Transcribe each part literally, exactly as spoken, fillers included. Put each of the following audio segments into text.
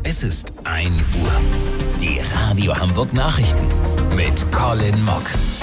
Es ist ein Uhr. Die Radio Hamburg Nachrichten mit Colin Mock.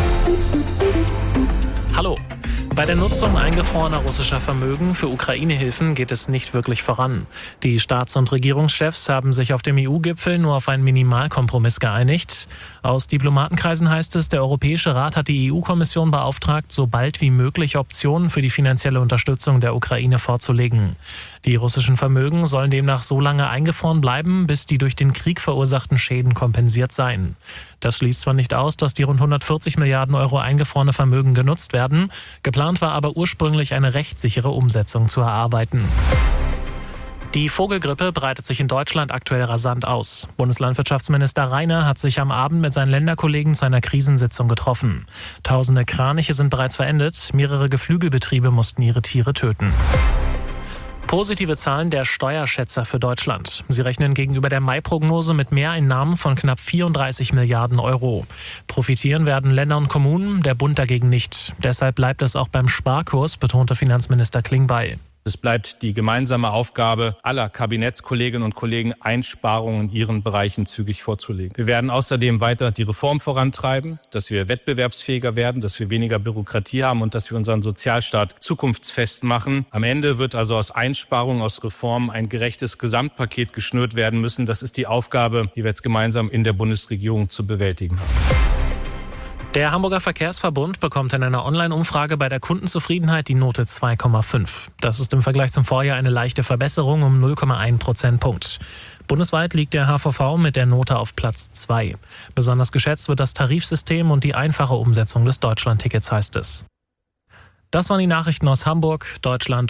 Hallo. Bei der Nutzung eingefrorener russischer Vermögen für Ukraine-Hilfen geht es nicht wirklich voran. Die Staats- und Regierungschefs haben sich auf dem E U-Gipfel nur auf einen Minimalkompromiss geeinigt. Aus Diplomatenkreisen heißt es, der Europäische Rat hat die E U-Kommission beauftragt, so bald wie möglich Optionen für die finanzielle Unterstützung der Ukraine vorzulegen. Die russischen Vermögen sollen demnach so lange eingefroren bleiben, bis die durch den Krieg verursachten Schäden kompensiert seien. Das schließt zwar nicht aus, dass die rund hundertvierzig Milliarden Euro eingefrorene Vermögen genutzt werden. Geplant war aber ursprünglich eine rechtssichere Umsetzung zu erarbeiten. Die Vogelgrippe breitet sich in Deutschland aktuell rasant aus. Bundeslandwirtschaftsminister Reiner hat sich am Abend mit seinen Länderkollegen zu einer Krisensitzung getroffen. Tausende Kraniche sind bereits verendet, mehrere Geflügelbetriebe mussten ihre Tiere töten. Positive Zahlen der Steuerschätzer für Deutschland. Sie rechnen gegenüber der Mai-Prognose mit Mehreinnahmen von knapp vierunddreißig Milliarden Euro. Profitieren werden Länder und Kommunen, der Bund dagegen nicht. Deshalb bleibt es auch beim Sparkurs, betonte Finanzminister Klingbeil. Es bleibt die gemeinsame Aufgabe aller Kabinettskolleginnen und Kollegen, Einsparungen in ihren Bereichen zügig vorzulegen. Wir werden außerdem weiter die Reform vorantreiben, dass wir wettbewerbsfähiger werden, dass wir weniger Bürokratie haben und dass wir unseren Sozialstaat zukunftsfest machen. Am Ende wird also aus Einsparungen, aus Reformen ein gerechtes Gesamtpaket geschnürt werden müssen. Das ist die Aufgabe, die wir jetzt gemeinsam in der Bundesregierung zu bewältigen haben. Der Hamburger Verkehrsverbund bekommt in einer Online-Umfrage bei der Kundenzufriedenheit die Note zwei Komma fünf. Das ist im Vergleich zum Vorjahr eine leichte Verbesserung um null Komma eins Prozentpunkt. Bundesweit liegt der H V V mit der Note auf Platz zwei. Besonders geschätzt wird das Tarifsystem und die einfache Umsetzung des Deutschlandtickets, heißt es. Das waren die Nachrichten aus Hamburg, Deutschland